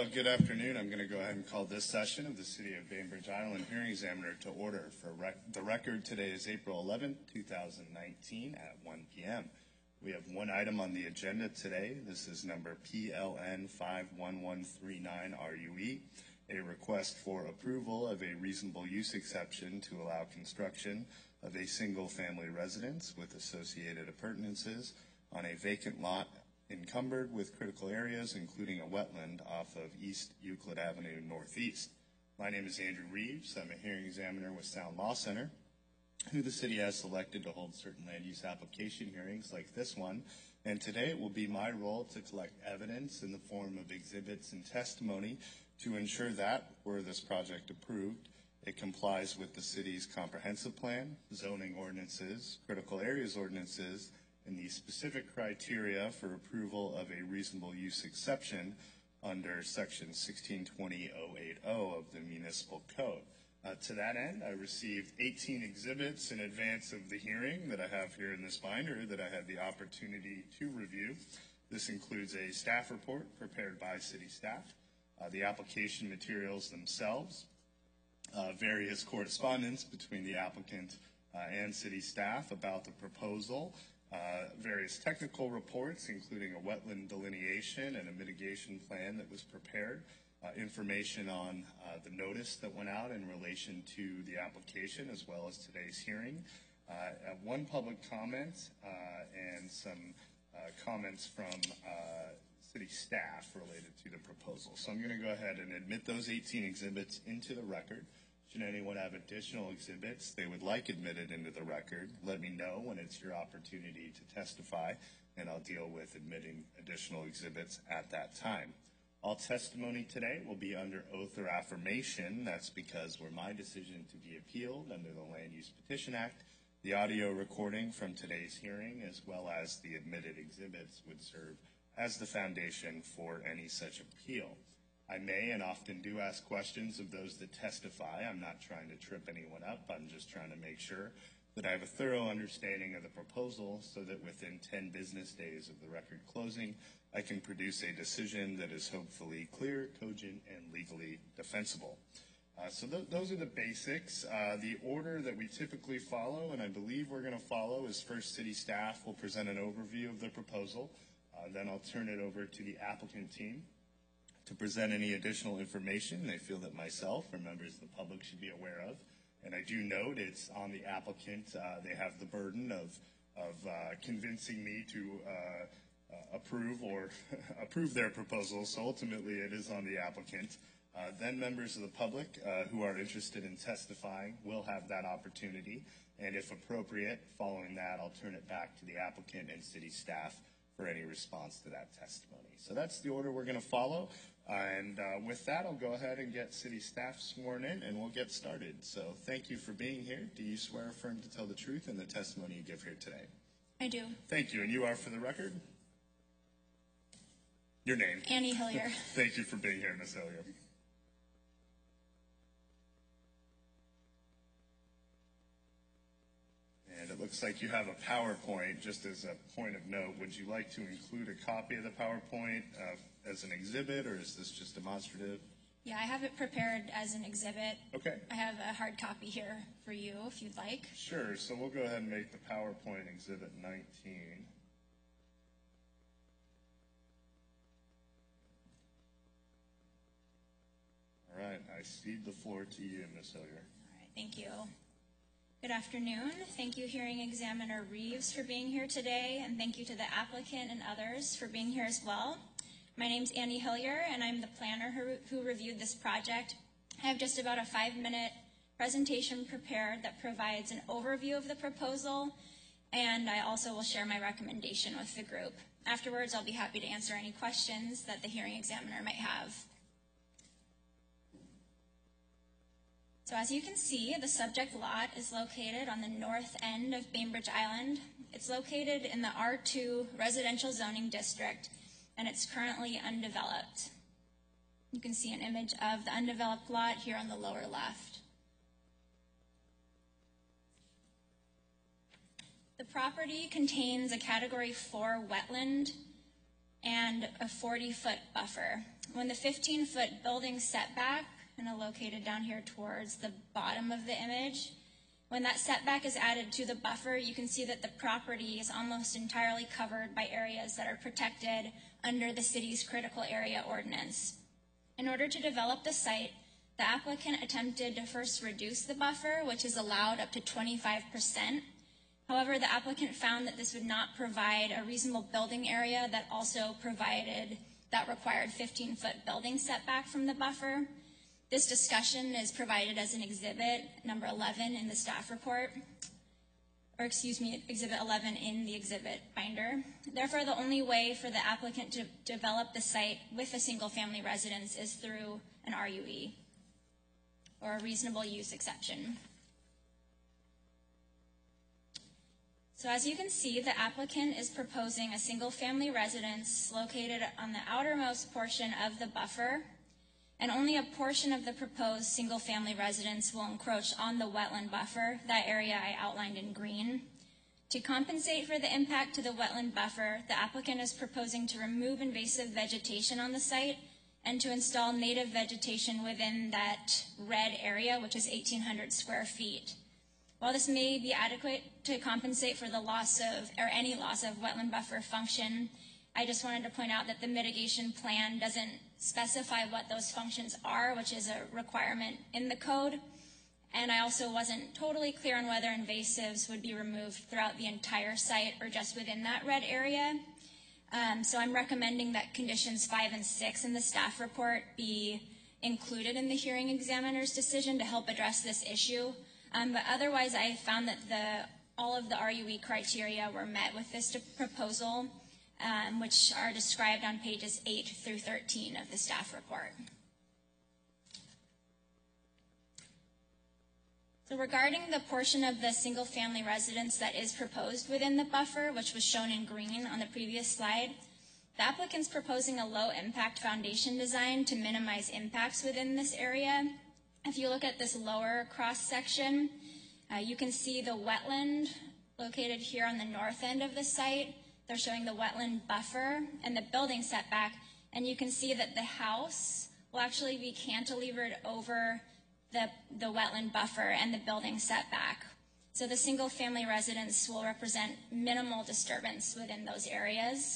Well, good afternoon. I'm going to go ahead and call this session of the City of Bainbridge Island Hearing Examiner to order. For the record, today is April 11, 2019 at 1 p.m. We have one item on the agenda today. This is number PLN 51139RUE, a request for approval of a reasonable use exception to allow construction of a single-family residence with associated appurtenances on a vacant lot encumbered with critical areas, including a wetland off of East Euclid Avenue Northeast. My name is Andrew Reeves. I'm a hearing examiner with Sound Law Center, who the city has selected to hold certain land use application hearings like this one. And today it will be my role to collect evidence in the form of exhibits and testimony to ensure that, were this project approved, it complies with the city's comprehensive plan, zoning ordinances, critical areas ordinances, and the specific criteria for approval of a reasonable use exception under Section 1620.080 of the Municipal Code. To that end, I received 18 exhibits in advance of the hearing that I have here in this binder that I had the opportunity to review. This includes a staff report prepared by city staff, the application materials themselves, various correspondence between the applicant and city staff about the proposal, various technical reports, including a wetland delineation and a mitigation plan that was prepared, information on the notice that went out in relation to the application as well as today's hearing, one public comment, and some comments from city staff related to the proposal. So I'm going to go ahead and admit those 18 exhibits into the record. Should anyone have additional exhibits they would like admitted into the record, let me know when it's your opportunity to testify, and I'll deal with admitting additional exhibits at that time. All testimony today will be under oath or affirmation. That's because were my decision to be appealed under the Land Use Petition Act, the audio recording from today's hearing as well as the admitted exhibits would serve as the foundation for any such appeal. I may and often do ask questions of those that testify. I'm not trying to trip anyone up. I'm just trying to make sure that I have a thorough understanding of the proposal so that within 10 business days of the record closing, I can produce a decision that is hopefully clear, cogent, and legally defensible. So those are the basics. The order that we typically follow, and I believe we're going to follow, is first city staff will present an overview of the proposal. Then I'll turn it over to the applicant team to present any additional information they feel that myself or members of the public should be aware of. And I do note it's on the applicant. They have the burden of convincing me to approve or approve their proposal. So ultimately it is on the applicant. Then members of the public who are interested in testifying will have that opportunity. And if appropriate, following that, I'll turn it back to the applicant and city staff for any response to that testimony. So that's the order we're going to follow. And with that, I'll go ahead and get city staff sworn in, and we'll get started. So thank you for being here. Do you swear or affirm to tell the truth in the testimony you give here today? I do. Thank you. And you are, for the record? Your name? Annie Hillier. Thank you for being here, Ms. Hillier. And it looks like you have a PowerPoint. Just as a point of note, would you like to include a copy of the PowerPoint as an exhibit, or is this just demonstrative? Yeah, I have it prepared as an exhibit. Okay. I have a hard copy here for you if you'd like. Sure. So we'll go ahead and make the PowerPoint exhibit 19. All right. I cede the floor to you, Ms. Hillier. All right. Thank you. Good afternoon. Thank you, Hearing Examiner Reeves, for being here today, and thank you to the applicant and others for being here as well. My name's Annie Hillier, and I'm the planner who reviewed this project. I have just about a 5-minute presentation prepared that provides an overview of the proposal, and I also will share my recommendation with the group. Afterwards, I'll be happy to answer any questions that the hearing examiner might have. So as you can see, the subject lot is located on the north end of Bainbridge Island. It's located in the R2 residential zoning district, and it's currently undeveloped. You can see an image of the undeveloped lot here on the lower left. The property contains a Category 4 wetland and a 40-foot buffer. When the 15-foot building setback, and located down here towards the bottom of the image, when that setback is added to the buffer, you can see that the property is almost entirely covered by areas that are protected under the city's critical area ordinance. In order to develop the site, the applicant attempted to first reduce the buffer, which is allowed up to 25%. However, the applicant found that this would not provide a reasonable building area that also required 15-foot building setback from the buffer. This discussion is provided as an exhibit number 11 in the staff report, or excuse me, exhibit 11 in the exhibit binder. Therefore, the only way for the applicant to develop the site with a single-family residence is through an RUE, or a reasonable use exception. So as you can see, the applicant is proposing a single-family residence located on the outermost portion of the buffer, and only a portion of the proposed single-family residence will encroach on the wetland buffer, that area I outlined in green. To compensate for the impact to the wetland buffer, the applicant is proposing to remove invasive vegetation on the site and to install native vegetation within that red area, which is 1,800 square feet. While this may be adequate to compensate for the loss of, or any loss of wetland buffer function, I just wanted to point out that the mitigation plan doesn't specify what those functions are, which is a requirement in the code. And I also wasn't totally clear on whether invasives would be removed throughout the entire site or just within that red area. So I'm recommending that conditions 5 and 6 in the staff report be included in the hearing examiner's decision to help address this issue. But otherwise, I found that all of the RUE criteria were met with this proposal, which are described on pages 8 through 13 of the staff report. So regarding the portion of the single-family residence that is proposed within the buffer, which was shown in green on the previous slide, the applicant's proposing a low-impact foundation design to minimize impacts within this area. If you look at this lower cross-section, you can see the wetland located here on the north end of the site. They're showing the wetland buffer and the building setback, and you can see that the house will actually be cantilevered over the wetland buffer and the building setback. So the single-family residence will represent minimal disturbance within those areas.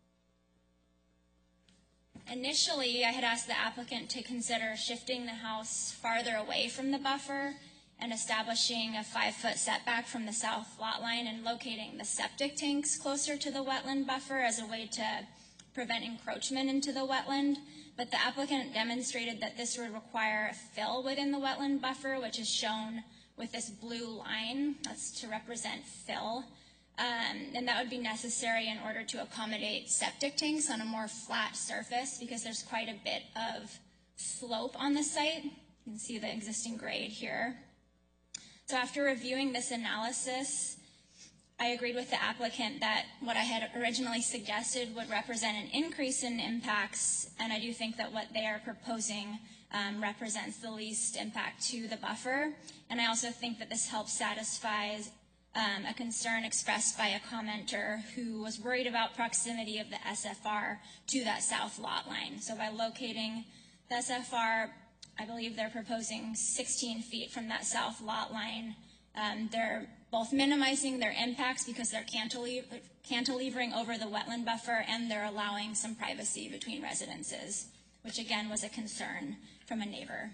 Initially, I had asked the applicant to consider shifting the house farther away from the buffer and establishing a 5-foot setback from the south lot line and locating the septic tanks closer to the wetland buffer as a way to prevent encroachment into the wetland. But the applicant demonstrated that this would require a fill within the wetland buffer, which is shown with this blue line. That's to represent fill. And that would be necessary in order to accommodate septic tanks on a more flat surface because there's quite a bit of slope on the site. You can see the existing grade here. So after reviewing this analysis, I agreed with the applicant that what I had originally suggested would represent an increase in impacts, and I do think that what they are proposing represents the least impact to the buffer. And I also think that this helps satisfy a concern expressed by a commenter who was worried about proximity of the SFR to that south lot line. So by locating the SFR, I believe they're proposing 16 feet from that south lot line. They're both minimizing their impacts because they're cantilevering over the wetland buffer, and they're allowing some privacy between residences, which again was a concern from a neighbor.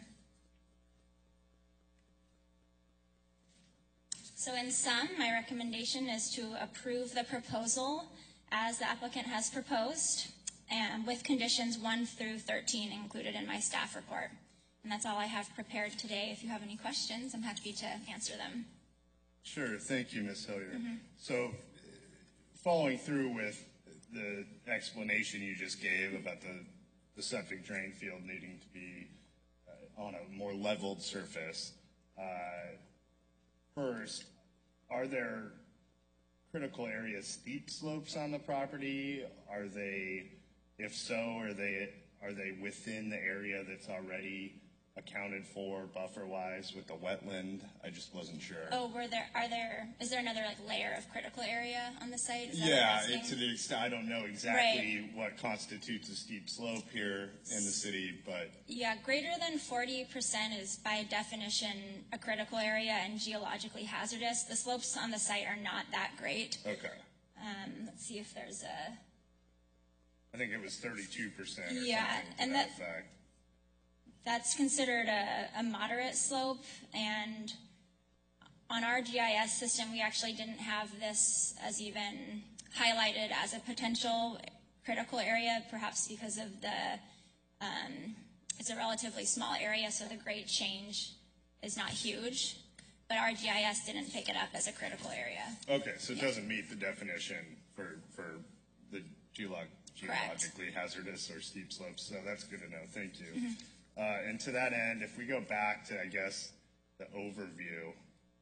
So in sum, my recommendation is to approve the proposal as the applicant has proposed, and with conditions 1 through 13 included in my staff report. And that's all I have prepared today. If you have any questions, I'm happy to answer them. Sure. Thank you, Ms. Hillier. So following through with the explanation you just gave about the septic drain field needing to be on a more leveled surface, first, are there critical area steep slopes on the property? Are they, if so, are they within the area that's already accounted for buffer-wise with the wetland. I just wasn't sure. Oh, is there another like layer of critical area on the site? Is that Yeah, what you're asking? to the extent, I don't know exactly what constitutes a steep slope here in the city, but Yeah, greater than 40% is by definition a critical area and geologically hazardous. The slopes on the site are not that great. okay. Let's see if there's a... I think it was 32% or something Yeah, to and that effect. that's considered a moderate slope, and on our GIS system, we actually didn't have this as even highlighted as a potential critical area, perhaps because of it's a relatively small area, so the grade change is not huge, but our GIS didn't pick it up as a critical area. Okay, so it doesn't meet the definition for the geologically hazardous or steep slopes, so that's good to know. Thank you. Mm-hmm. And to that end, if we go back to, I guess, the overview,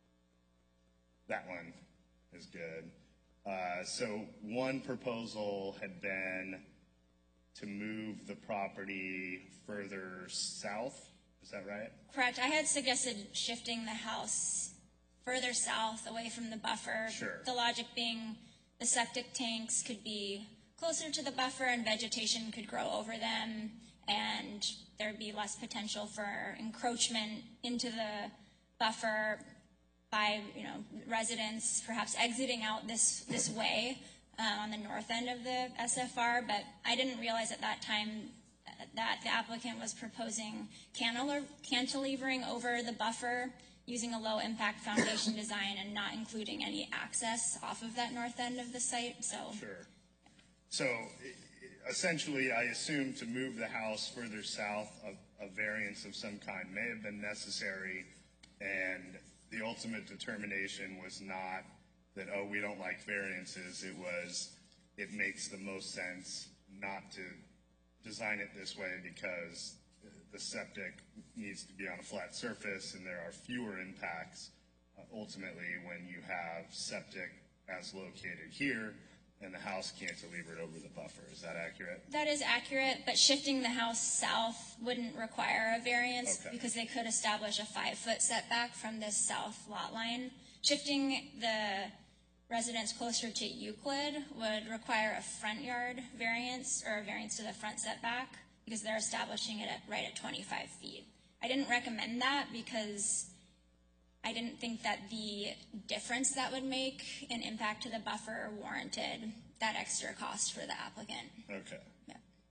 that one is good. So one proposal had been to move the property further south. Is that right? Correct. I had suggested shifting the house further south away from the buffer. Sure. The logic being the septic tanks could be closer to the buffer and vegetation could grow over them, and there'd be less potential for encroachment into the buffer by residents perhaps exiting out this way on the north end of the SFR. But I didn't realize at that time that the applicant was proposing cantilevering over the buffer using a low impact foundation design and not including any access off of that north end of the site. Sure. So essentially, I assume to move the house further south, a variance of some kind may have been necessary, and the ultimate determination was not that, oh, we don't like variances. It was, it makes the most sense not to design it this way because the septic needs to be on a flat surface and there are fewer impacts ultimately when you have septic as located here and the house cantilevered over the buffer. Is that accurate? That is accurate, but shifting the house south wouldn't require a variance because they could establish a 5-foot setback from this south lot line. Shifting the residence closer to Euclid would require a front yard variance or a variance to the front setback because they're establishing it right at 25 feet. I didn't recommend that because I didn't think that the difference that would make an impact to the buffer warranted that extra cost for the applicant. Okay. Yeah.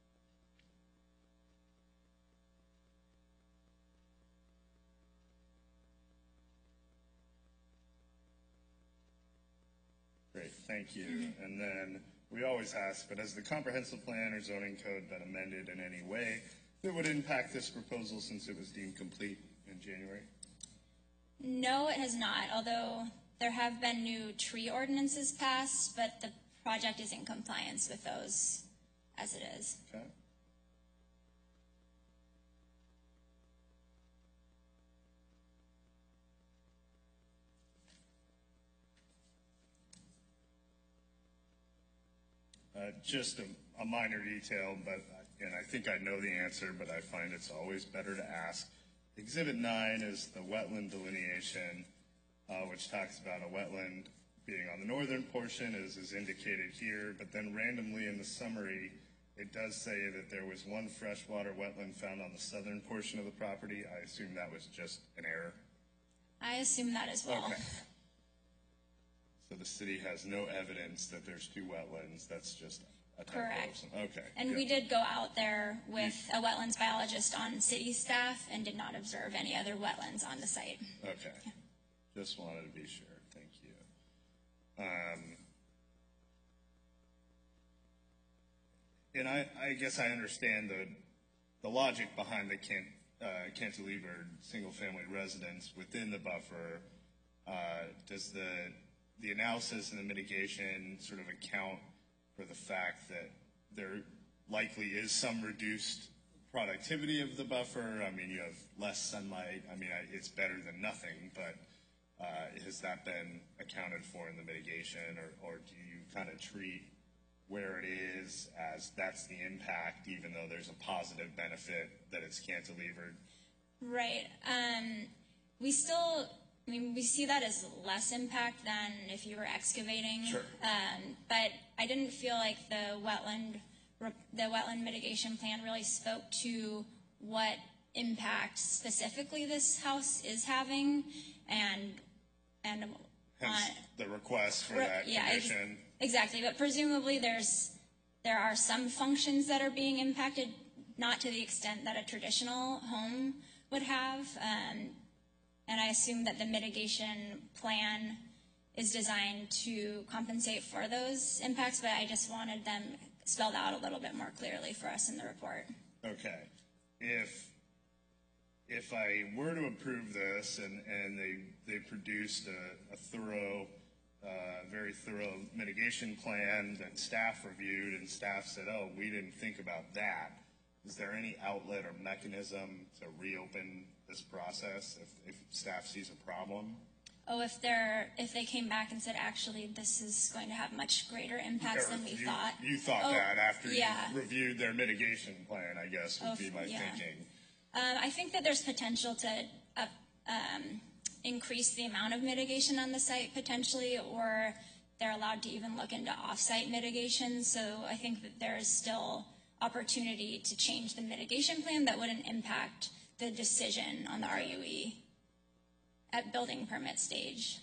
Great, thank you. Mm-hmm. And then we always ask, but has the comprehensive plan or zoning code been amended in any way that would impact this proposal since it was deemed complete in January? No, it has not, although there have been new tree ordinances passed, but the project is in compliance with those as it is. Okay. Just a minor detail, and I think I know the answer, but I find it's always better to ask. Exhibit 9 is the wetland delineation, which talks about a wetland being on the northern portion, as is indicated here, but then randomly in the summary, it does say that there was one freshwater wetland found on the southern portion of the property. I assume that was just an error. I assume that as well. Okay. So the city has no evidence that there's two wetlands. That's just a typo. Correct. Okay. And we did go out there with a wetlands biologist on city staff and did not observe any other wetlands on the site. Okay. Yeah. Just wanted to be sure. Thank you. And I guess I understand the logic behind the cantilevered single-family residence within the buffer. Does the analysis and the mitigation sort of account for the fact that there likely is some reduced productivity of the buffer? I mean, you have less sunlight. I mean, it's better than nothing, but has that been accounted for in the mitigation, or do you kind of treat where it is as that's the impact, even though there's a positive benefit that it's cantilevered? Right. We still, I mean, we see that as less impact than if you were excavating. Sure. But I didn't feel like the wetland mitigation plan really spoke to what impact specifically this house is having, and Hence the request for that condition. Exactly. But presumably there are some functions that are being impacted, not to the extent that a traditional home would have. And I assume that the mitigation plan is designed to compensate for those impacts, but I just wanted them spelled out a little bit more clearly for us in the report. Okay. If I were to approve this and they produced a thorough, very thorough mitigation plan that staff reviewed and staff said, oh, we didn't think about that, is there any outlet or mechanism to reopen this process if staff sees a problem? Oh, if they came back and said, actually, this is going to have much greater impacts than we thought. You thought that after you reviewed their mitigation plan, I guess, would be my thinking. I think that there's potential to increase the amount of mitigation on the site potentially, or they're allowed to even look into off-site mitigation. So I think that there's still opportunity to change the mitigation plan that wouldn't impact the decision on the RUE at building permit stage.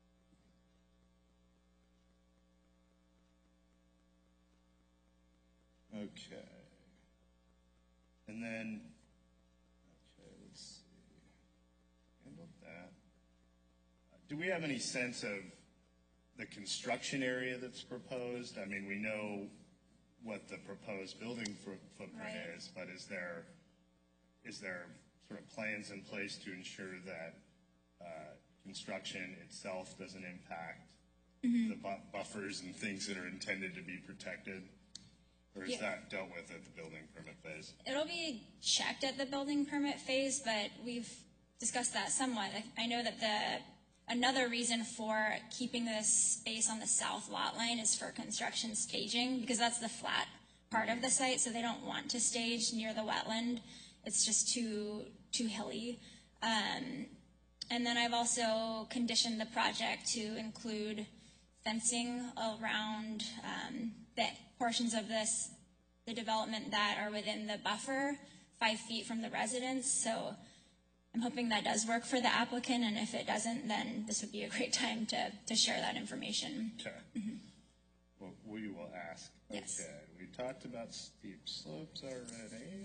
Okay. And then, okay, let's see. Handled that. Do we have any sense of the construction area that's proposed? I mean, we know what the proposed building footprint is, but is there sort of plans in place to ensure that construction itself doesn't impact the buffers and things that are intended to be protected? Or is that dealt with at the building permit phase? It'll be checked at the building permit phase, but we've discussed that somewhat. I know that another reason for keeping this space on the south lot line is for construction staging, because that's the flat part of the site, so they don't want to stage near the wetland. It's just too hilly. And then I've also conditioned the project to include fencing around the portions of the development that are within the buffer, 5 feet from the residence. So I'm hoping that does work for the applicant, and if it doesn't, then this would be a great time to share that information. Okay. Well, we will ask. Yes. Okay. We talked about steep slopes already.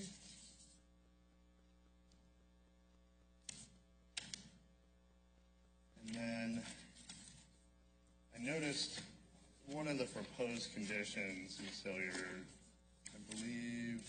And then I noticed one of the proposed conditions, Ms. Hilliard, I believe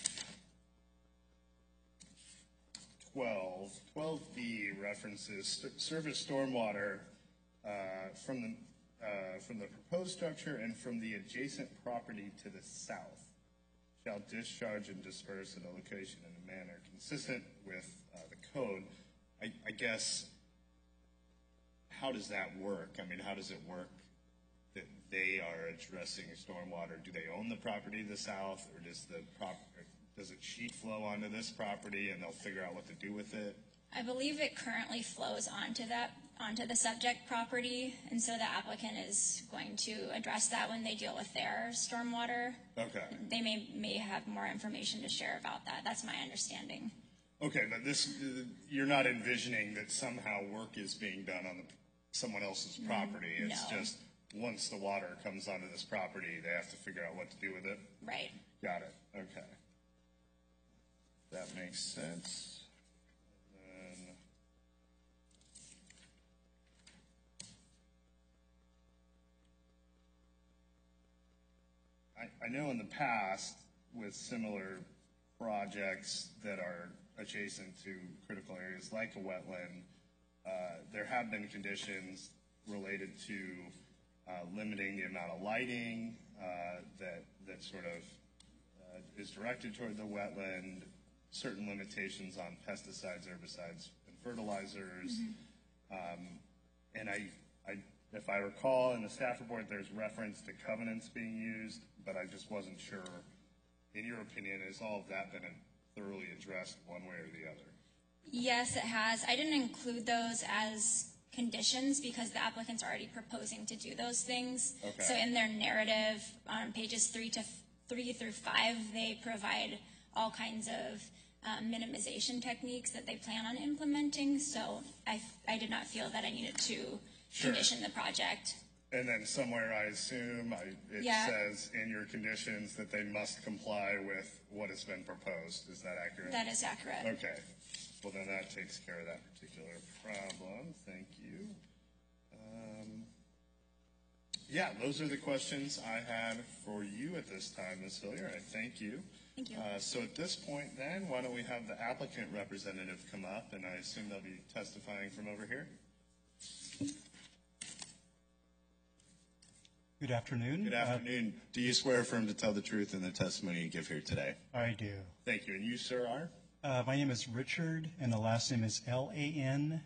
12B references surface stormwater from the proposed structure and from the adjacent property to the south shall discharge and disperse at a location in a manner consistent with the code. I guess, how does that work? I mean, how does it work that they are addressing stormwater? Do they own the property to the south, or does it sheet flow onto this property and they'll figure out what to do with it? I believe it currently flows onto the subject property, and so the applicant is going to address that when they deal with their stormwater. Okay. They may have more information to share about that. That's my understanding. Okay, but you're not envisioning that somehow work is being done on someone else's property. It's just once the water comes onto this property, they have to figure out what to do with it? Right. Got it. Okay. That makes sense. I know in the past with similar projects that are adjacent to critical areas like a wetland, there have been conditions related to limiting the amount of lighting that sort of is directed toward the wetland, certain limitations on pesticides, herbicides, and fertilizers. And if I recall in the staff report, there's reference to covenants being used, but I just wasn't sure. In your opinion, has all of that been thoroughly addressed one way or the other? Yes, it has. I didn't include those as conditions because the applicant's already proposing to do those things. Okay. So in their narrative on pages 3 through 5, they provide all kinds of minimization techniques that they plan on implementing. So I did not feel that I needed to Sure. condition the project. And then somewhere, I assume, it Yeah. says in your conditions that they must comply with what has been proposed. Is that accurate? That is accurate. Okay. Well, then that takes care of that particular problem. Thank you. Yeah, those are the questions I had for you at this time, Ms. Hillier. I thank you. Thank you. So at this point, then, why don't we have the applicant representative come up, and I assume they'll be testifying from over here. Good afternoon. Good afternoon. Do you swear affirm to tell the truth in the testimony you give here today? I do. Thank you. And you, sir, are? My name is Richard, and the last name is Langendoen.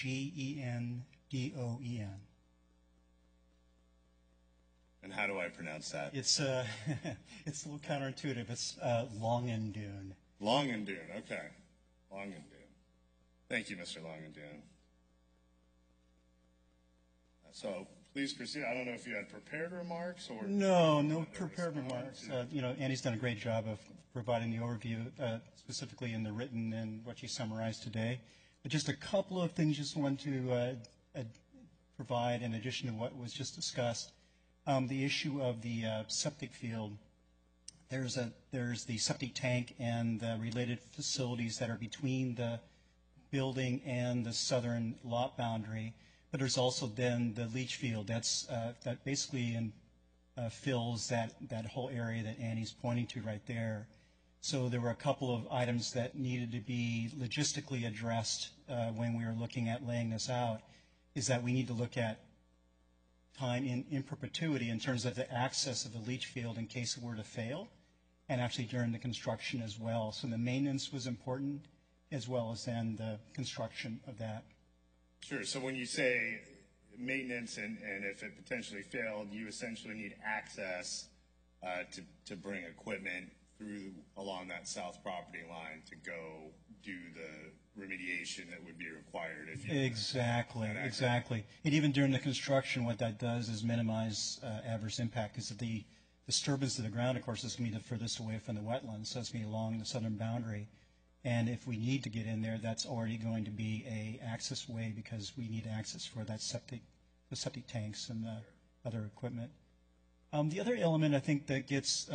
And how do I pronounce that? It's it's a little counterintuitive. It's Longendoen. Longendoen. Okay. Longendoen. Thank you, Mr. Longendoen. So please proceed. I don't know if you had prepared remarks or... No prepared remarks. Annie's done a great job of providing the overview, specifically in the written and what you summarized today. But just a couple of things just want to provide in addition to what was just discussed. The issue of the septic field, there's the septic tank and the related facilities that are between the building and the southern lot boundary. But there's also then the leach field that basically fills that whole area that Annie's pointing to right there. So there were a couple of items that needed to be logistically addressed when we were looking at laying this out, is that we need to look at time in perpetuity in terms of the access of the leach field in case it were to fail, and actually during the construction as well. So the maintenance was important, as well as then the construction of that. Sure. So when you say maintenance and if it potentially failed, you essentially need access to bring equipment through along that south property line to go do the remediation that would be required. If you Exactly. And even during the construction, what that does is minimize adverse impact, because the disturbance of the ground, of course, is going to be the furthest away from the wetlands, so it's going to be along the southern boundary. And if we need to get in there, that's already going to be a access way, because we need access for that the septic tanks and the other equipment. The other element I think that gets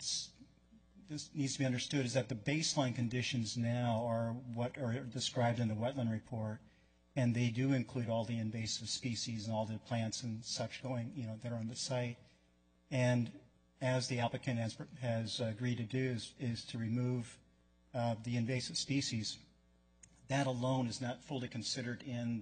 this needs to be understood is that the baseline conditions now are what are described in the wetland report, and they do include all the invasive species and all the plants and such going, that are on the site. And as the applicant has agreed to do is to remove the invasive species. That alone is not fully considered in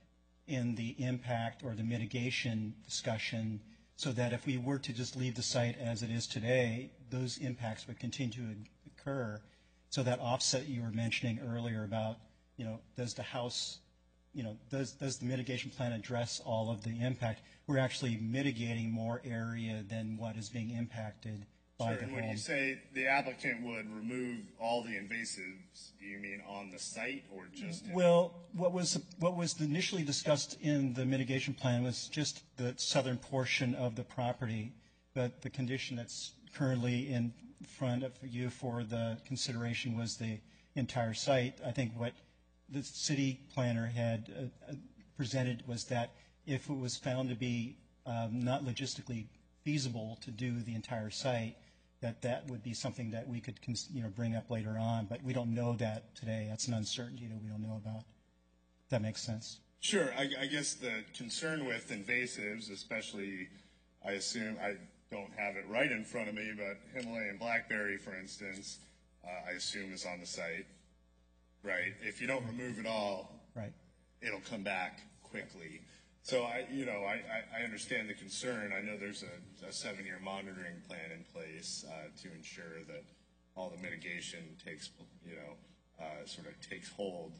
the impact or the mitigation discussion, so that if we were to just leave the site as it is today, those impacts would continue to occur. So that offset you were mentioning earlier about, does the house, does the mitigation plan address all of the impact? We're actually mitigating more area than what is being impacted by the and home. when you say the applicant would remove all the invasives, do you mean on the site or just? Well, what was initially discussed in the mitigation plan was just the southern portion of the property, but the condition that's currently in front of you for the consideration was the entire site. I think what the city planner had presented was that if it was found to be not logistically feasible to do the entire site, that would be something that we could bring up later on. But we don't know that today. That's an uncertainty that we don't know about. If that makes sense. Sure. I guess the concern with invasives, especially, I assume, I don't have it right in front of me, but Himalayan blackberry, for instance, I assume is on the site, right? If you don't remove it all, right, it'll come back quickly. So I understand the concern. I know there's a 7-year monitoring plan in place to ensure that all the mitigation takes, sort of takes hold.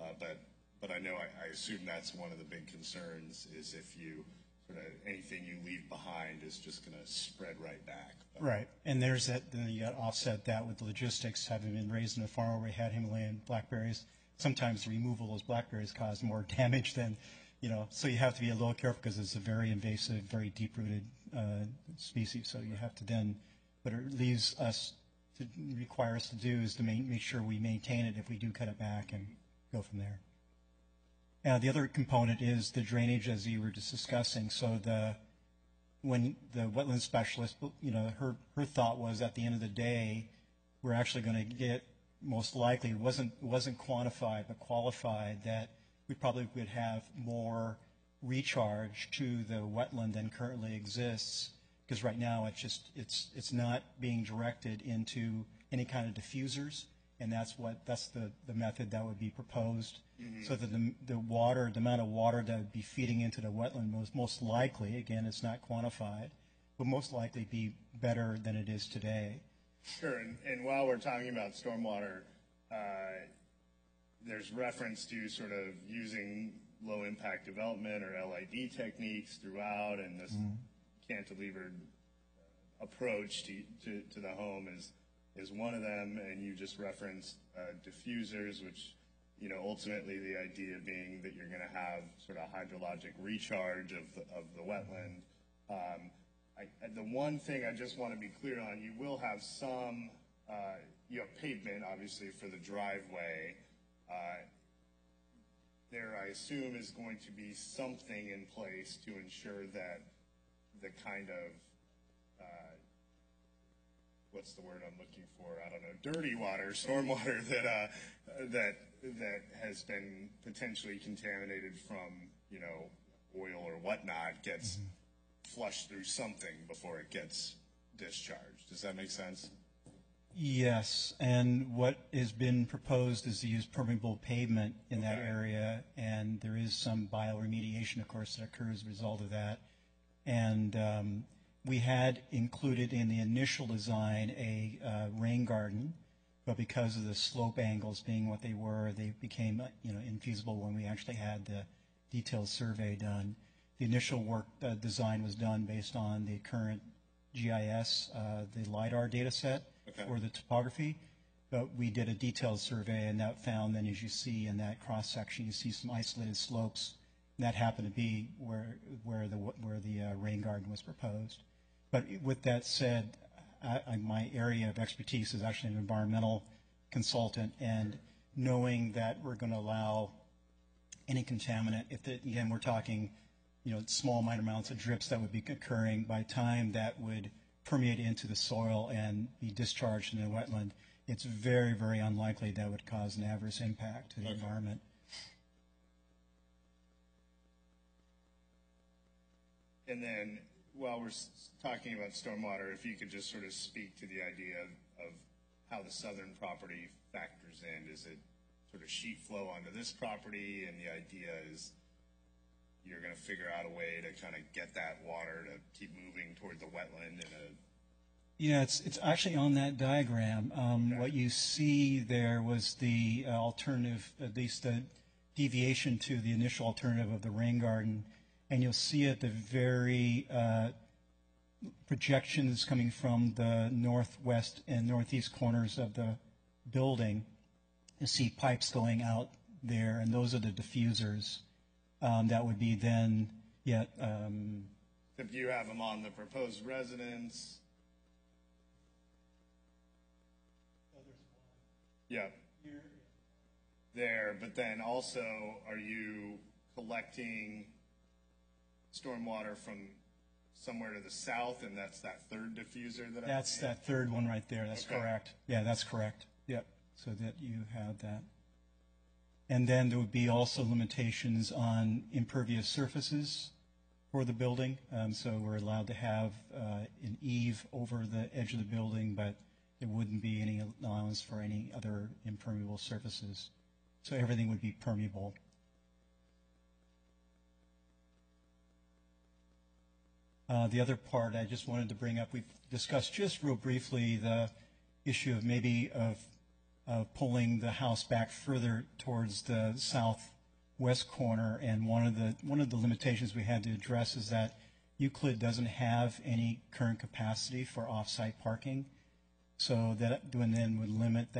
But I know I assume that's one of the big concerns is if you sort of anything you leave behind is just going to spread right back. Right, and there's that. Then you got to offset that with logistics, having been raised in a farm where we had Himalayan blackberries. sometimes the removal of those blackberries cause more damage than, so you have to be a little careful because it's a very invasive, very deep-rooted species. So you have to then, what it leaves us to require us to do is to make sure we maintain it if we do cut it back and go from there. The other component is the drainage, as you were just discussing. So when the wetland specialist, her thought was at the end of the day, we're actually going to get, most likely, it wasn't quantified but qualified, that we probably would have more recharge to the wetland than currently exists, because right now it's not being directed into any kind of diffusers, and that's the method that would be proposed. Mm-hmm. So that the amount of water that would be feeding into the wetland most likely, again, it's not quantified, will most likely be better than it is today. Sure, and while we're talking about stormwater, there's reference to sort of using low-impact development or LID techniques throughout, and this cantilevered approach to the home is one of them, and you just referenced diffusers, which, ultimately the idea being that you're going to have sort of hydrologic recharge of the wetland. The one thing I just want to be clear on, you will have some, you have pavement, obviously, for the driveway. There, I assume, is going to be something in place to ensure that the kind of, what's the word I'm looking for? I don't know, dirty water, stormwater that has been potentially contaminated from, oil or whatnot gets flushed through something before it gets discharged. Does that make sense? Yes, and what has been proposed is to use permeable pavement in that area, and there is some bioremediation, of course, that occurs as a result of that. And we had included in the initial design a rain garden, but because of the slope angles being what they were, they became infeasible when we actually had the detailed survey done. The initial work design was done based on the current GIS, the LIDAR data set for the topography, but we did a detailed survey, and that found, then, as you see in that cross section, you see some isolated slopes, and that happened to be where the rain garden was proposed. But with that said, my area of expertise is actually an environmental consultant, and knowing that we're going to allow any contaminant, again, we're talking small minor amounts of drips that would be occurring, by time that would permeate into the soil and be discharged in the wetland, it's very, very unlikely that would cause an adverse impact to the environment. And then, while we're talking about stormwater, if you could just sort of speak to the idea of how the southern property factors in. Is it sort of sheet flow onto this property, and the idea is you're going to figure out a way to kind of get that water to keep moving toward the wetland in a... Yeah, it's actually on that diagram. What you see there was the alternative, at least the deviation to the initial alternative of the rain garden, and you'll see at the very projections coming from the northwest and northeast corners of the building. You see pipes going out there, and those are the diffusers. That would be then, If you have them on the proposed residence. Yeah. There, but then also, are you collecting stormwater from somewhere to the south, and that's that third diffuser that That's that third one right there. That's correct. Yeah, that's correct. Yep. So that you have that. And then there would be also limitations on impervious surfaces for the building. So we're allowed to have an eave over the edge of the building, but there wouldn't be any allowance for any other impermeable surfaces. So everything would be permeable. The other part I just wanted to bring up, we've discussed just real briefly the issue of maybe of pulling the house back further towards the southwest corner, and one of the limitations we had to address is that Euclid doesn't have any current capacity for off-site parking, so that then would limit that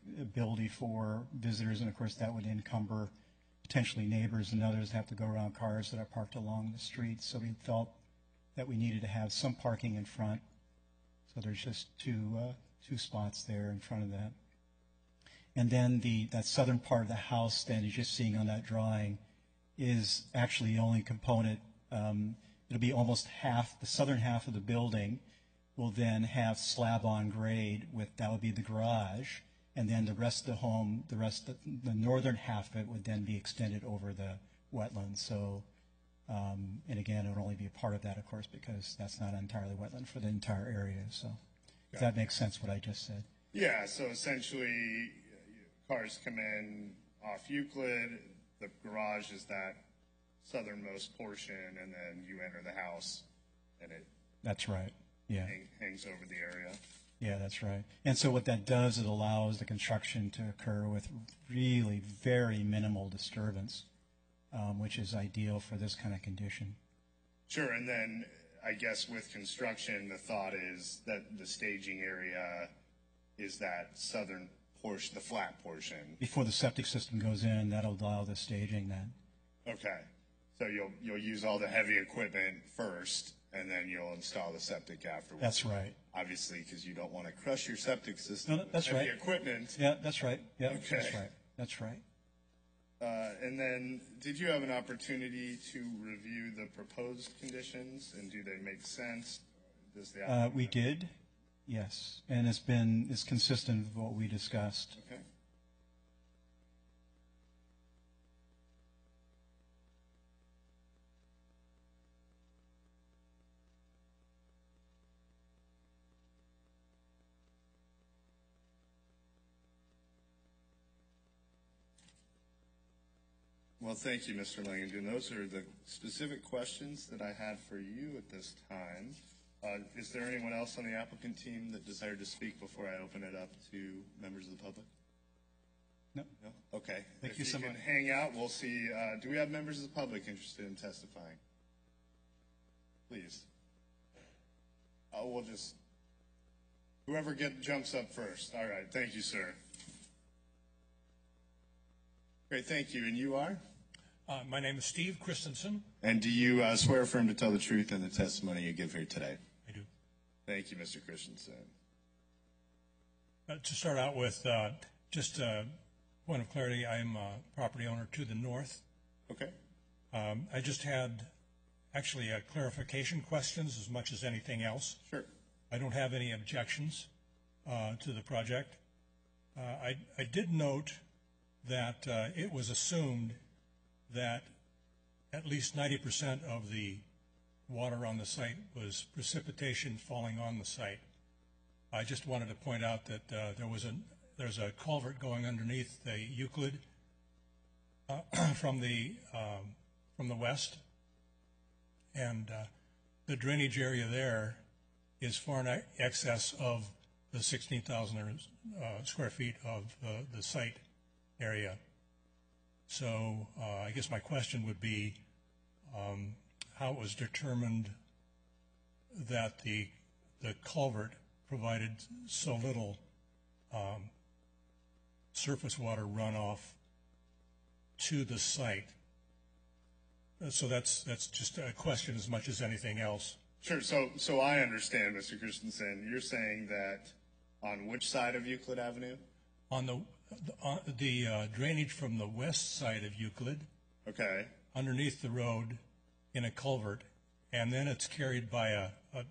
ability for visitors, and of course that would encumber potentially neighbors and others have to go around cars that are parked along the street. So we felt that we needed to have some parking in front. So there's just two spots there in front of that. And then that southern part of the house that you're just seeing on that drawing is actually the only component. It'll be almost half, the southern half of the building will then have slab on grade that would be the garage, and then the rest of the home, the northern half of it would then be extended over the wetlands. So, and again, it would only be a part of that, of course, because that's not entirely wetland for the entire area. So, if that makes sense, what I just said. Yeah, so essentially, cars come in off Euclid, the garage is that southernmost portion, and then you enter the house, and it That's right, yeah. hangs over the area. Yeah, that's right. And so what that does, it allows the construction to occur with really very minimal disturbance, which is ideal for this kind of condition. Sure, and then I guess with construction, the thought is that the staging area is that southern portion, the flat portion. Before the septic system goes in, that'll allow the staging then. Okay, so you'll use all the heavy equipment first, and then you'll install the septic afterwards. That's right. Obviously, because you don't want to crush your septic system No, that's with heavy right. equipment. Yeah, that's right. Yeah, Okay. that's right. That's right. And then, did you have an opportunity to review the proposed conditions, and do they make sense? Does the applicant We did, yes, and it's consistent with what we discussed. Okay. Well, thank you, Mr. Langdon. Those are the specific questions that I had for you at this time. Is there anyone else on the applicant team that desired to speak before I open it up to members of the public? No. No? Okay. Thank you so If you much. can hang out, we'll see. Do we have members of the public interested in testifying? Please. We'll just, whoever jumps up first. All right. Thank you, sir. Great. Thank you. And you are? My name is Steve Christensen. And do you swear affirm to tell the truth in the testimony you give here today? I do. Thank you, Mr. Christensen. To start out with, just a point of clarity, I am a property owner to the north. Okay. I just had actually clarification questions as much as anything else. Sure. I don't have any objections to the project. I did note that it was assumed that at least 90% of the water on the site was precipitation falling on the site. I just wanted to point out that there's a culvert going underneath the Euclid from the west, and the drainage area there is far in excess of the 16,000 square feet of the site area. So I guess my question would be how it was determined that the culvert provided so little surface water runoff to the site. So that's just a question as much as anything else. Sure. So I understand, Mr. Christensen. You're saying that on which side of Euclid Avenue? On the drainage from the west side of Euclid, Okay. underneath the road in a culvert, and then it's carried by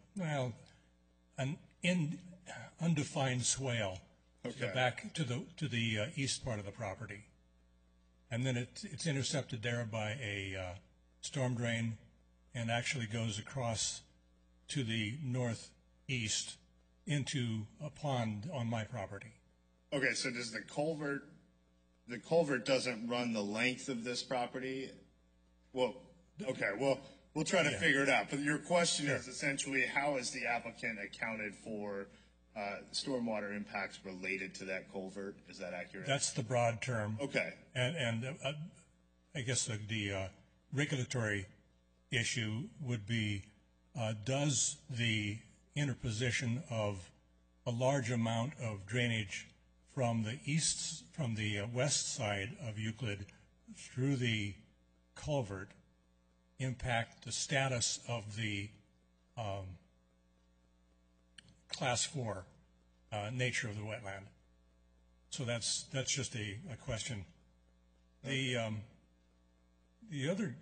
an undefined swale Okay. back to the east part of the property, and then it's intercepted there by a storm drain, and actually goes across to the northeast into a pond on my property. Okay, so does the culvert doesn't run the length of this property? Well, okay, well, we'll try to figure it out. But your question is essentially, how has the applicant accounted for stormwater impacts related to that culvert? Is that accurate? That's the broad term. Okay. And I guess the regulatory issue would be, does the interposition of a large amount of drainage from the west side of Euclid through the culvert impact the status of the Class 4 nature of the wetland? So that's just a question. The other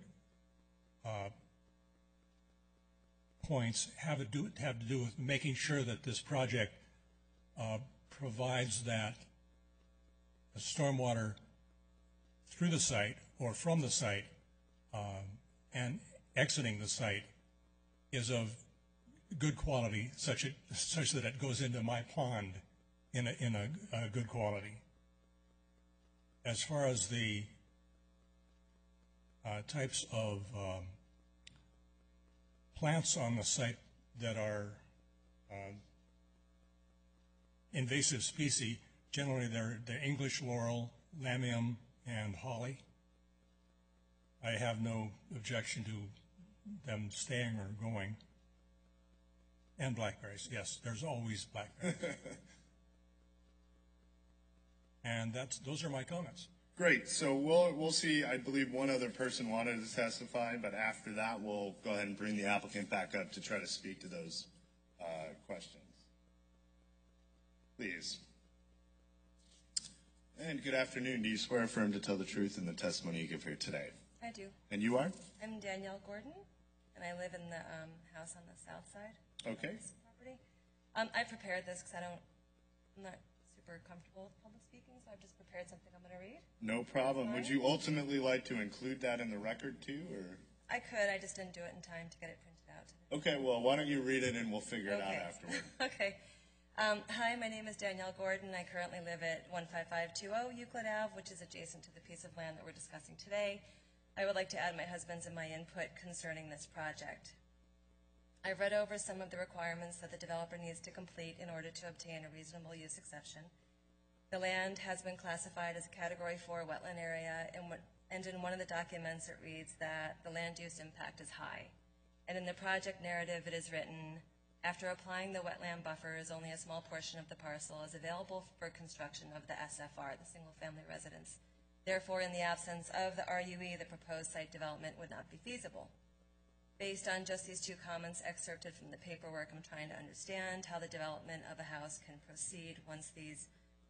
points have to do with making sure that this project provides that the stormwater through the site or from the site and exiting the site is of good quality, such that it goes into my pond in a good quality. As far as the types of plants on the site that are invasive species, generally they're the English laurel, lamium, and holly. I have no objection to them staying or going. And blackberries, yes, there's always blackberries. And those are my comments. Great. So we'll see. I believe one other person wanted to testify, but after that, we'll go ahead and bring the applicant back up to try to speak to those questions. Please. And good afternoon. Do you swear or affirm to tell the truth in the testimony you give here today? I do. And you are? I'm Danielle Gordon, and I live in the house on the south side. Okay. Of this property. I prepared this because I'm not super comfortable with public speaking, so I've just prepared something I'm going to read. No problem. Would you ultimately like to include that in the record too, or? I could. I just didn't do it in time to get it printed out today. Okay. Well, why don't you read it and we'll figure it out afterward. Okay. Hi, my name is Danielle Gordon. I currently live at 15520 Euclid Ave, which is adjacent to the piece of land that we're discussing today. I would like to add my husband's and my input concerning this project. I've read over some of the requirements that the developer needs to complete in order to obtain a reasonable use exception. The land has been classified as a Category 4 wetland area, and in one of the documents it reads that the land use impact is high. And in the project narrative it is written, after applying the wetland buffers, only a small portion of the parcel is available for construction of the SFR, the single family residence. Therefore, in the absence of the RUE, the proposed site development would not be feasible. Based on just these two comments excerpted from the paperwork, I'm trying to understand how the development of a house can proceed once these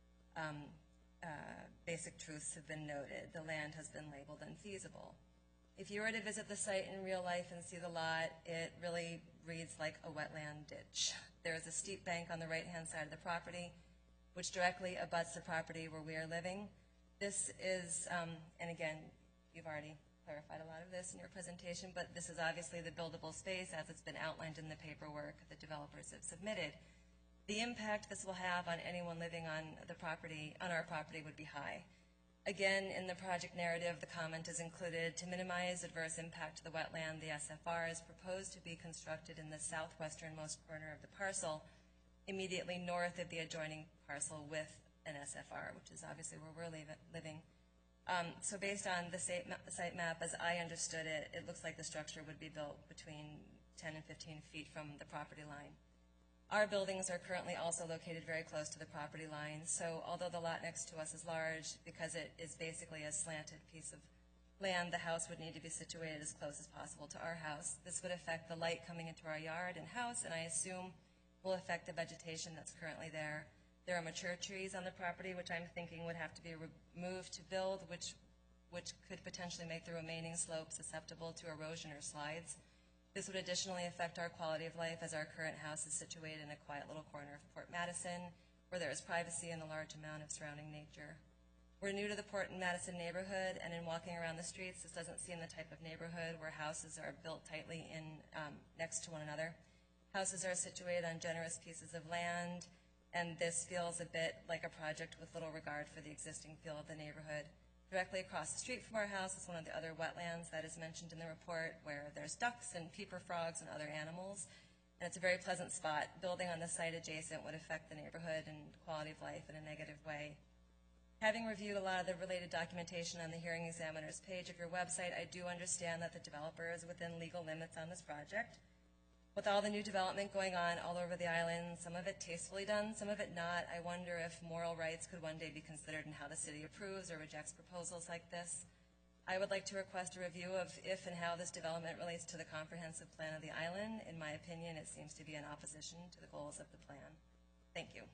basic truths have been noted. The land has been labeled unfeasible. If you were to visit the site in real life and see the lot, it really reads like a wetland ditch. There is a steep bank on the right-hand side of the property, which directly abuts the property where we are living. This is, and again, you've already clarified a lot of this in your presentation, but this is obviously the buildable space as it's been outlined in the paperwork the developers have submitted. The impact this will have on anyone living on the property, on our property, would be high. Again, in the project narrative, the comment is included, to minimize adverse impact to the wetland, the SFR is proposed to be constructed in the southwesternmost corner of the parcel, immediately north of the adjoining parcel with an SFR, which is obviously where we're living. So based on the site map, as I understood it, it looks like the structure would be built between 10 and 15 feet from the property line. Our buildings are currently also located very close to the property line, so although the lot next to us is large, because it is basically a slanted piece of land, the house would need to be situated as close as possible to our house. This would affect the light coming into our yard and house, and I assume will affect the vegetation that's currently there. There are mature trees on the property, which I'm thinking would have to be removed to build, which could potentially make the remaining slope susceptible to erosion or slides. This would additionally affect our quality of life, as our current house is situated in a quiet little corner of Port Madison, where there is privacy and a large amount of surrounding nature. We're new to the Port and Madison neighborhood, and in walking around the streets, this doesn't seem the type of neighborhood where houses are built tightly in next to one another. Houses are situated on generous pieces of land, and this feels a bit like a project with little regard for the existing feel of the neighborhood. Directly across the street from our house is one of the other wetlands that is mentioned in the report, where there's ducks and peeper frogs and other animals, and it's a very pleasant spot. Building on the site adjacent would affect the neighborhood and quality of life in a negative way. Having reviewed a lot of the related documentation on the hearing examiner's page of your website, I do understand that the developer is within legal limits on this project. With all the new development going on all over the island, some of it tastefully done, some of it not, I wonder if moral rights could one day be considered in how the city approves or rejects proposals like this. I would like to request a review of if and how this development relates to the comprehensive plan of the island. In my opinion, it seems to be in opposition to the goals of the plan. Thank you.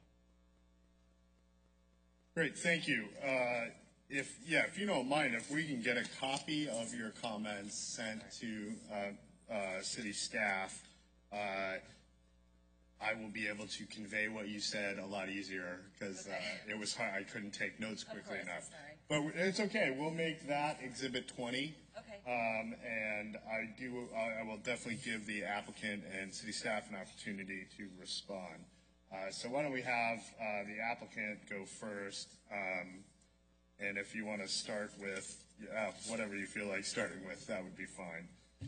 Great, thank you. If you don't mind, if we can get a copy of your comments sent to city staff, I will be able to convey what you said a lot easier because it was hard. I couldn't take notes quickly enough. Sorry. But it's okay. We'll make that Exhibit 20. Okay. And I will definitely give the applicant and city staff an opportunity to respond. So why don't we have the applicant go first, and if you want to start with whatever you feel like starting with, that would be fine.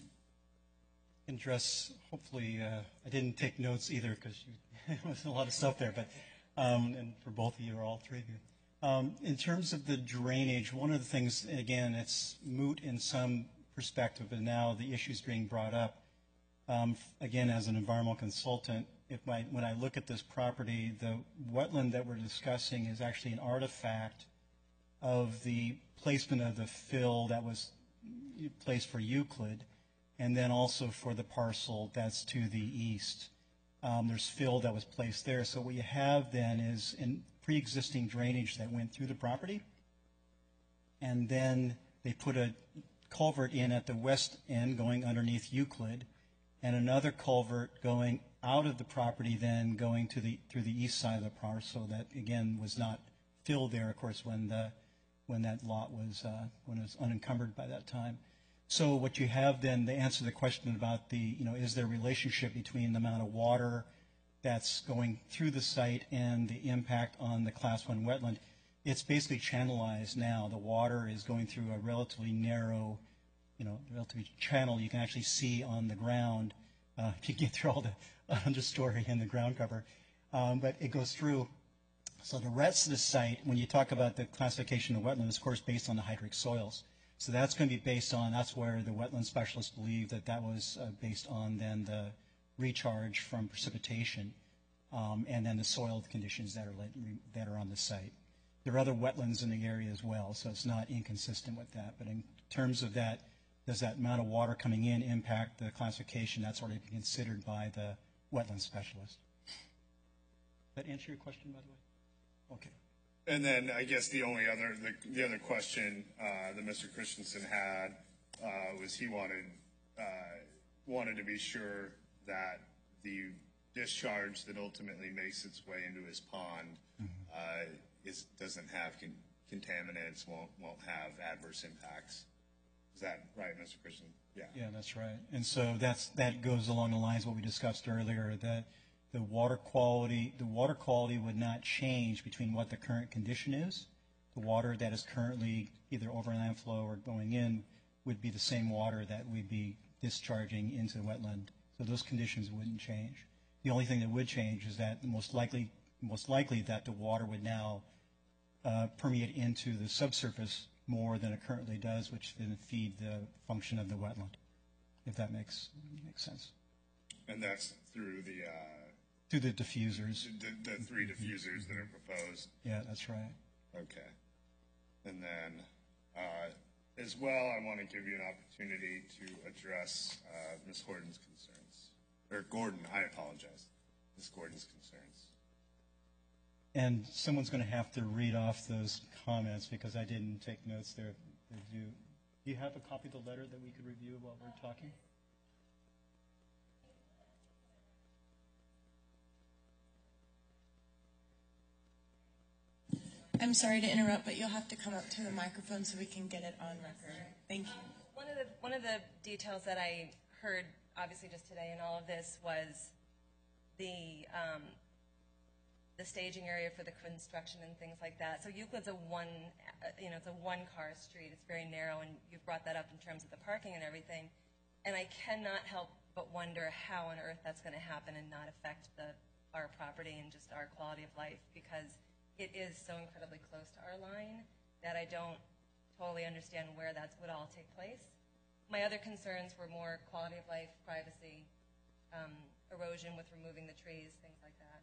Can address, hopefully, I didn't take notes either because there was a lot of stuff there, but and for both of you or all three of you. In terms of the drainage, one of the things, again, it's moot in some perspective, but now the issue is being brought up. Again, as an environmental consultant, when I look at this property, the wetland that we're discussing is actually an artifact of the placement of the fill that was placed for Euclid, and then also for the parcel that's to the east. There's fill that was placed there. So what you have then is in pre-existing drainage that went through the property, and then they put a culvert in at the west end going underneath Euclid, and another culvert going out of the property then going to through the east side of the parcel that again was not filled there, of course, when that lot was when it was unencumbered by that time. So what you have then, to answer the question about is there a relationship between the amount of water that's going through the site and the impact on the Class 1 wetland, it's basically channelized now. The water is going through a relatively narrow, relatively channel you can actually see on the ground. If you get through all the understory and the ground cover. But it goes through. So the rest of the site, when you talk about the classification of wetland, is of course based on the hydric soils. So that's going to be based on, that's where the wetland specialists believe that was based on then the recharge from precipitation and then the soil conditions that are on the site. There are other wetlands in the area as well, so it's not inconsistent with that. But in terms of that, does that amount of water coming in impact the classification? That's already been considered by the wetland specialist. Does that answer your question, by the way? Okay. And then I guess the other question that Mr. Christensen had was he wanted to be sure that the discharge that ultimately makes its way into his pond doesn't have contaminants, won't have adverse impacts. Is that right, Mr. Christensen? Yeah. Yeah, that's right. And so that goes along the lines of what we discussed earlier, that the water quality would not change between what the current condition is. The water that is currently either overland flow or going in would be the same water that we'd be discharging into the wetland. So those conditions wouldn't change. The only thing that would change is that most likely that the water would now permeate into the subsurface more than it currently does, which then feed the function of the wetland, if that makes sense. And that's through the diffusers. The three diffusers that are proposed. Yeah, that's right. Okay. And then, as well, I want to give you an opportunity to address Ms. Gordon's concerns. Or Gordon, I apologize. Ms. Gordon's concerns. And someone's going to have to read off those comments because I didn't take notes there. Do you have a copy of the letter that we could review while we're talking? I'm sorry to interrupt, but you'll have to come up to the microphone so we can get it on record. Thank you. One of the details that I heard, obviously just today in all of this, was the staging area for the construction and things like that. So Euclid's it's a one-car street. It's very narrow, and you've brought that up in terms of the parking and everything. And I cannot help but wonder how on earth that's going to happen and not affect our property and just our quality of life, because it is so incredibly close to our line that I don't totally understand where that would all take place. My other concerns were more quality of life, privacy, erosion with removing the trees, things like that.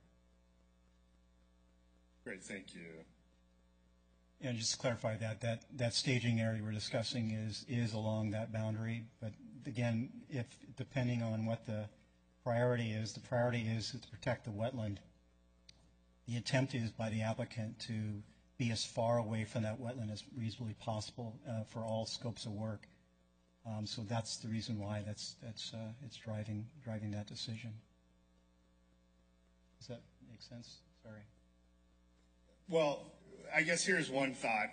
Great, thank you. And just to clarify that staging area we're discussing is along that boundary. But again, if depending on what the priority is to protect the wetland. The attempt is by the applicant to be as far away from that wetland as reasonably possible for all scopes of work. So that's the reason why it's driving that decision. Does that make sense? Sorry. Well, I guess here's one thought.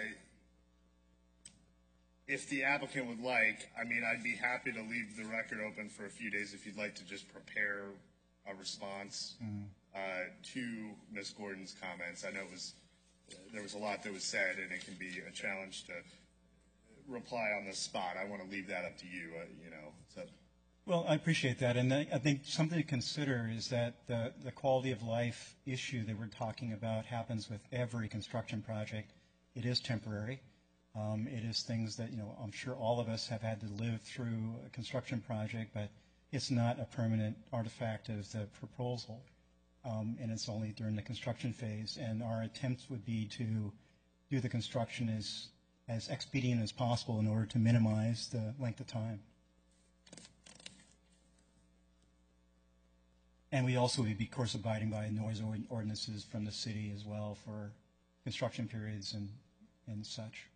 If the applicant would like, I mean, I'd be happy to leave the record open for a few days if you'd like to just prepare a response to Ms. Gordon's comments. I know there was a lot that was said, and it can be a challenge to reply on the spot. I want to leave that up to you, So. Well, I appreciate that, and I think something to consider is that the quality of life issue that we're talking about happens with every construction project. It is temporary. It is things that, I'm sure all of us have had to live through a construction project, but it's not a permanent artifact of the proposal, and it's only during the construction phase. And our attempts would be to do the construction as expedient as possible in order to minimize the length of time. And we also would be, of course, abiding by noise ordinances from the city as well for construction periods and such.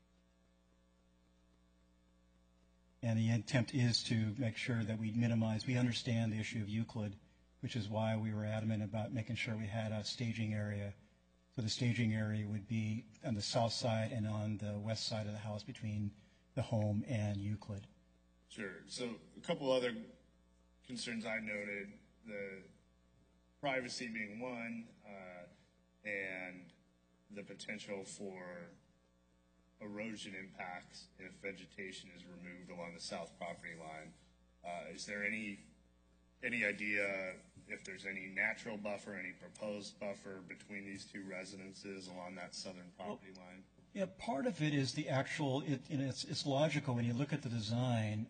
And the attempt is to make sure that we understand the issue of Euclid, which is why we were adamant about making sure we had a staging area. So the staging area would be on the south side and on the west side of the house between the home and Euclid. Sure. So a couple other concerns I noted, the privacy being one, and the potential for erosion impacts if vegetation is removed along the south property line. Is there any idea if there's any natural buffer, any proposed buffer between these two residences along that southern property line? Yeah, part of it is the actual, it's logical when you look at the design.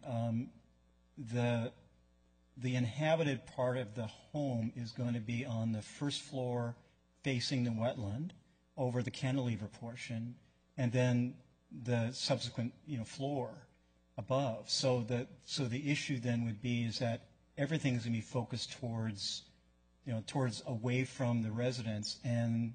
The inhabited part of the home is going to be on the first floor facing the wetland over the cantilever portion, and then the subsequent floor above. So the issue then would be is that everything is going to be focused towards away from the residence, and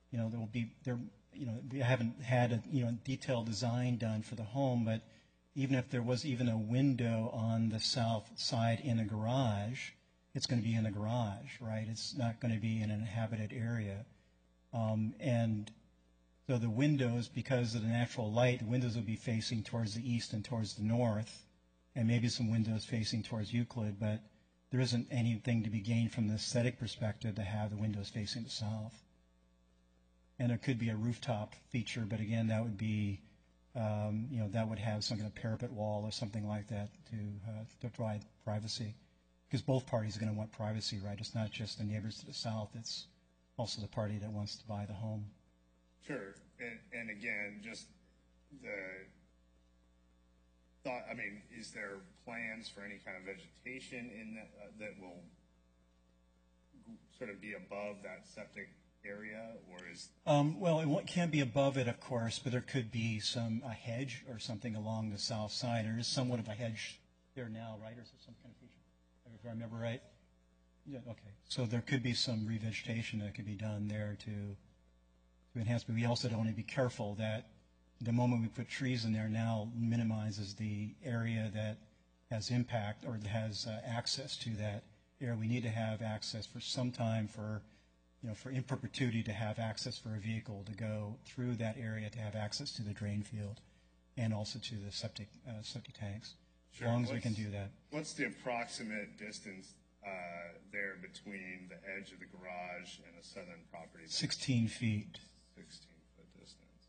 we haven't had a detailed design done for the home, but even if there was even a window on the south side in a garage, it's going to be in a garage, right? It's not going to be in an inhabited area. And so the windows, because of the natural light, the windows will be facing towards the east and towards the north, and maybe some windows facing towards Euclid, but there isn't anything to be gained from the aesthetic perspective to have the windows facing the south. And there could be a rooftop feature, but again, that would be, that would have some kind of parapet wall or something like that to provide privacy. Because both parties are going to want privacy, right? It's not just the neighbors to the south, it's also the party that wants to buy the home. Sure, and again, just the thought, I mean, is there plans for any kind of vegetation in that will sort of be above that septic area, or is? Well, it can't be above it, of course, but there could be a hedge or something along the south side. There is somewhat of a hedge there now, right? Or is there some kind of feature? If I remember right? Yeah, okay. So there could be some revegetation that could be done there to enhance, but we also don't want to be careful that the moment we put trees in there now minimizes the area that has impact or that has access to that area. We need to have access for some time for in perpetuity to have access for a vehicle to go through that area, to have access to the drain field and also to the septic tanks. Sure. As long as we can do that. What's the approximate distance there between the edge of the garage and the southern property? 16 feet. 16-foot distance.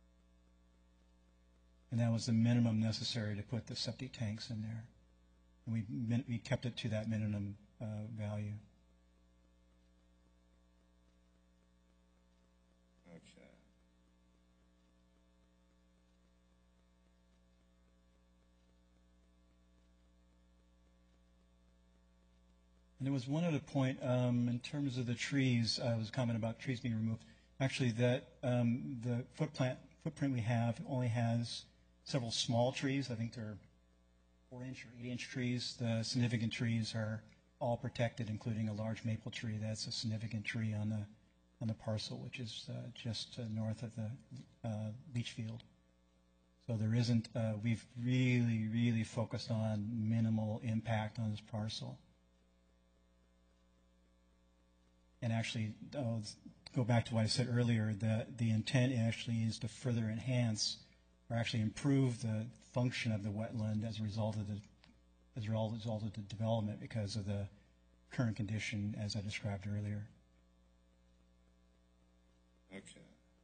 And that was the minimum necessary to put the septic tanks in there. And we kept it to that minimum value. Okay. there was one other point in terms of the trees. Was a comment about trees being removed. Actually, that the footprint we have only has several small trees. I think they're 4-inch or 8-inch trees. The significant trees are all protected, including a large maple tree. That's a significant tree on the parcel, which is just north of the leach field. So there isn't. We've really focused on minimal impact on this parcel. And actually, go back to what I said earlier, that the intent actually is to further enhance or actually improve the function of the wetland as a result of the development because of the current condition as I described earlier. Okay.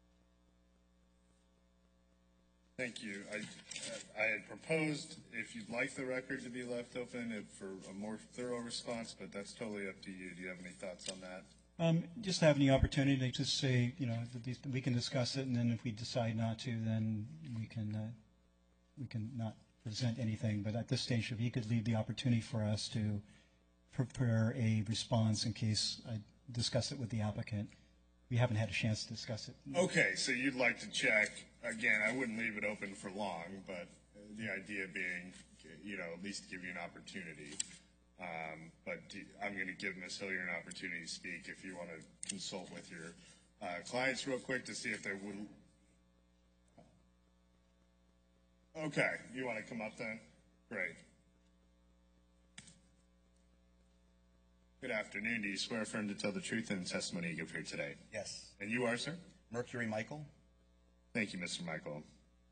Thank you. I had proposed if you'd like the record to be left open for a more thorough response, but that's totally up to you. Do you have any thoughts on that? Just having the opportunity to say, we can discuss it, and then if we decide not to, then we can not present anything. But at this stage, if you could leave the opportunity for us to prepare a response in case I discuss it with the applicant. We haven't had a chance to discuss it. Okay, so you'd like to check, again, I wouldn't leave it open for long, but the idea being, at least give you an opportunity. But I'm going to give Ms. Hillier an opportunity to speak if you want to consult with your clients real quick to see if they would. Okay, you want to come up then? Great. Good afternoon. Do you swear affirm to tell the truth in the testimony you give here today? Yes. And you are, sir? Mercury Michael. Thank you, Mr. Michael.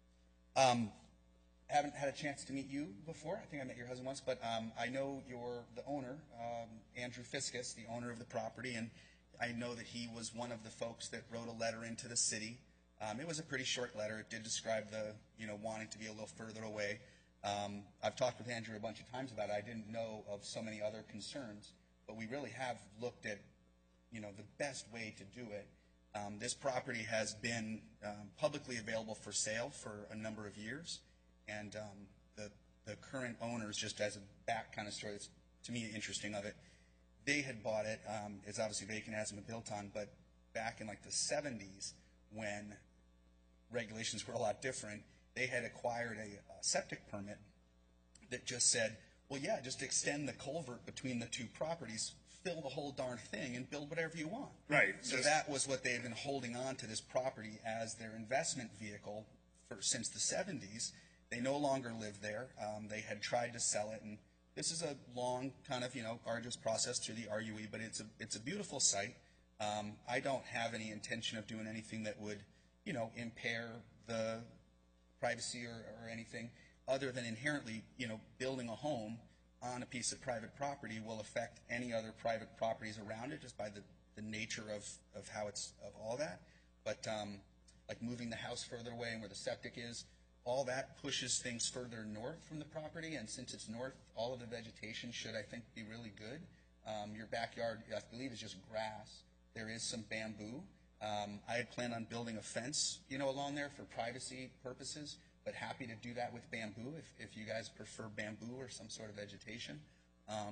Haven't had a chance to meet you before. I think I met your husband once, but I know you're the owner, Andrew Fiscus, the owner of the property, and I know that he was one of the folks that wrote a letter into the city. It was a pretty short letter. It did describe the, wanting to be a little further away. I've talked with Andrew a bunch of times about it. I didn't know of so many other concerns, but we really have looked at, the best way to do it. This property has been publicly available for sale for a number of years. And the current owners, just as a back kind of story that's, to me, interesting of it, they had bought it. It's obviously vacant, hasn't been built on, but back in like the 70s when regulations were a lot different, they had acquired a septic permit that just said, well, yeah, just extend the culvert between the two properties, fill the whole darn thing, and build whatever you want. Right. So that was what they had been holding on to this property as their investment vehicle since the 70s. They no longer live there. They had tried to sell it, and this is a long kind of, arduous process through the RUE, but it's a beautiful site. I don't have any intention of doing anything that would, impair the privacy or anything other than inherently, building a home on a piece of private property will affect any other private properties around it just by the nature of how it's, of all that. But like moving the house further away and where the septic is, all that pushes things further north from the property, and since it's north, all of the vegetation should, I think, be really good. Your backyard, I believe, is just grass. There is some bamboo. I had planned on building a fence, along there for privacy purposes, but happy to do that with bamboo if you guys prefer bamboo or some sort of vegetation. I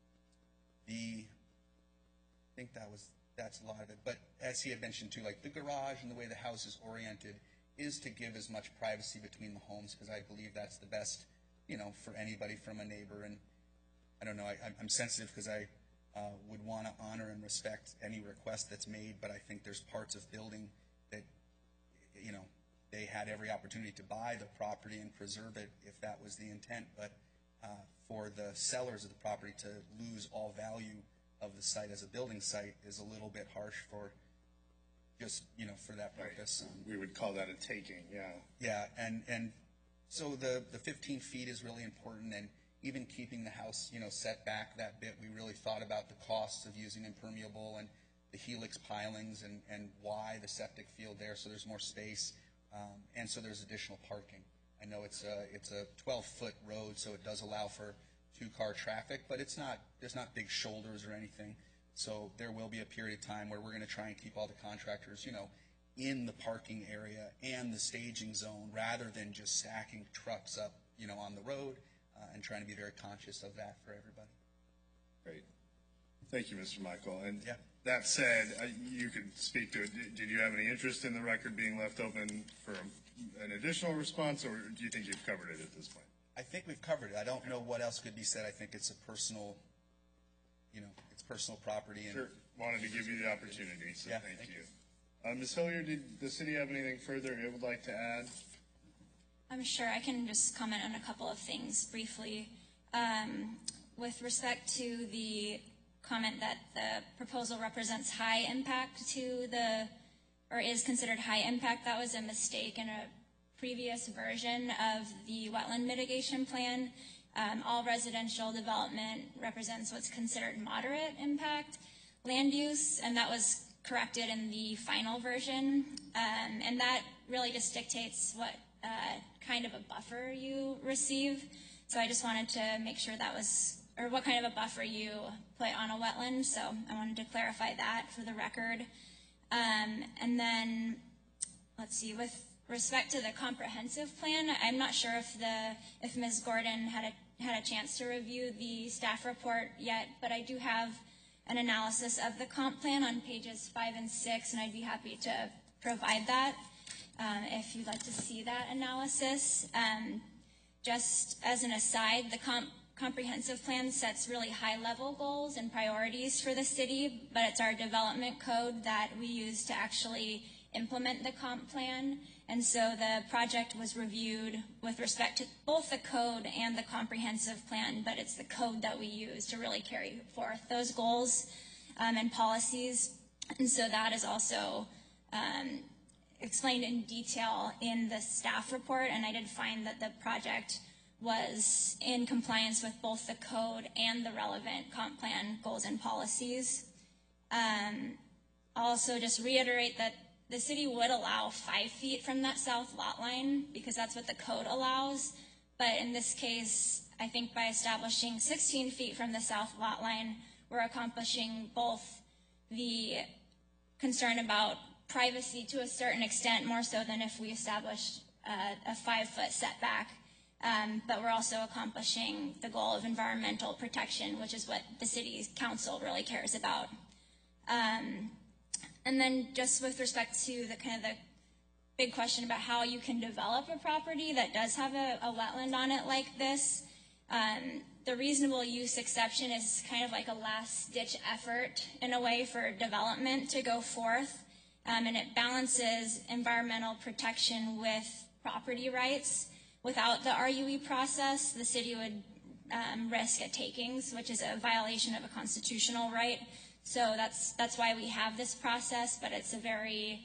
think that's a lot of it. But as he had mentioned too, like the garage and the way the house is oriented is to give as much privacy between the homes, because I believe that's the best, for anybody from a neighbor. And I don't know, I'm sensitive because I would want to honor and respect any request that's made, but I think there's parts of building that, they had every opportunity to buy the property and preserve it if that was the intent. But for the sellers of the property to lose all value of the site as a building site is a little bit harsh for just, for that purpose. We would call that a taking, yeah. Yeah, and so the 15 feet is really important, and even keeping the house, set back that bit, we really thought about the costs of using impermeable and the helix pilings and why the septic field there, so there's more space, and so there's additional parking. I know it's a 12-foot road, so it does allow for two-car traffic, but there's not big shoulders or anything. So there will be a period of time where we're going to try and keep all the contractors, in the parking area and the staging zone rather than just stacking trucks up, on the road, and trying to be very conscious of that for everybody. Great. Thank you, Mr. Michael. And Yeah. that said, you could speak to it. Did you have any interest in the record being left open for an additional response, or do you think you've covered it at this point? I think we've covered it. I don't know what else could be said. I think it's a personal, it's personal property. And Sure. Wanted to give you the opportunity, so Yeah, thank thank you. Ms. Hilliard, did the city have anything further it would like to add? I'm sure I can just comment on a couple of things briefly. With respect to the comment that the proposal represents high impact or is considered high impact, that was a mistake in a previous version of the wetland mitigation plan. All residential development represents what's considered moderate impact land use, and that was corrected in the final version. And that really just dictates what kind of a buffer you receive. So I just wanted to make sure that was, or what kind of a buffer you put on a wetland. So I wanted to clarify that for the record. And then, let's see, with respect to the comprehensive plan, I'm not sure if Ms. Gordon had a chance to review the staff report yet, but I do have an analysis of the comp plan on pages 5 and 6, and I'd be happy to provide that if you'd like to see that analysis. Just as an aside, the comprehensive plan sets really high-level goals and priorities for the city, but it's our development code that we use to actually implement the comp plan. And so the project was reviewed with respect to both the code and the comprehensive plan, but it's the code that we use to really carry forth those goals and policies. And so that is also explained in detail in the staff report, and I did find that the project was in compliance with both the code and the relevant comp plan goals and policies. I'll also just reiterate that the city would allow 5 feet from that south lot line because that's what the code allows. But in this case, I think by establishing 16 feet from the south lot line, we're accomplishing both the concern about privacy to a certain extent, more so than if we established a 5-foot setback. But we're also accomplishing the goal of environmental protection, which is what the city's council really cares about. And then just with respect to the big question about how you can develop a property that does have a wetland on it like this, the reasonable use exception is kind of like a last-ditch effort in a way for development to go forth, and it balances environmental protection with property rights. Without the RUE process, the city would risk a takings, which is a violation of a constitutional right. So that's why we have this process, but it's a very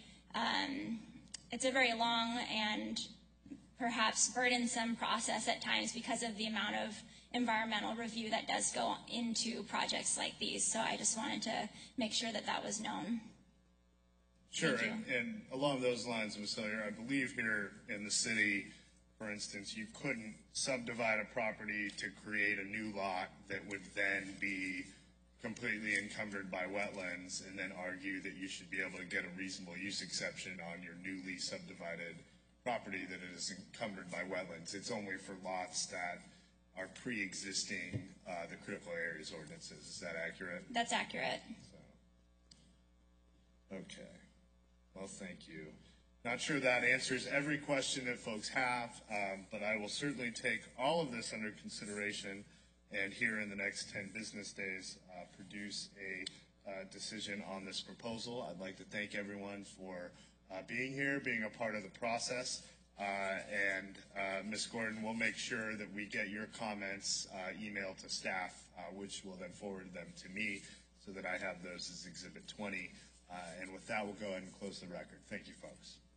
long and perhaps burdensome process at times because of the amount of environmental review that does go into projects like these. So I just wanted to make sure that that was known. Sure, and along those lines, Ms. Hilliard, I believe here in the city, for instance, you couldn't subdivide a property to create a new lot that would then be completely encumbered by wetlands and then argue that you should be able to get a reasonable use exception on your newly subdivided property that is encumbered by wetlands. It's only for lots that are pre-existing the critical areas ordinances. Is that accurate? That's accurate. Okay. Well, thank you. Not sure that answers every question that folks have, but I will certainly take all of this under consideration and here in the next 10 business days produce a decision on this proposal. I'd like to thank everyone for being here, being a part of the process, and Ms. Gordon, we'll make sure that we get your comments emailed to staff, which will then forward them to me so that I have those as Exhibit 20. And with that, we'll go ahead and close the record. Thank you, folks.